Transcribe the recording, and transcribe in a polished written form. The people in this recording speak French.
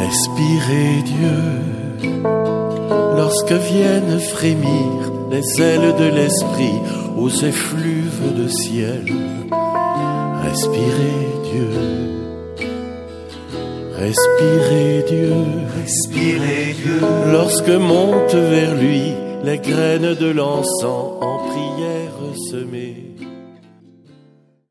Respirez Dieu, lorsque viennent frémir les ailes de l'esprit aux effluves de ciel. Respirez Dieu, respirez Dieu, respirez Dieu, lorsque montent vers lui les graines de l'encens en prière semées.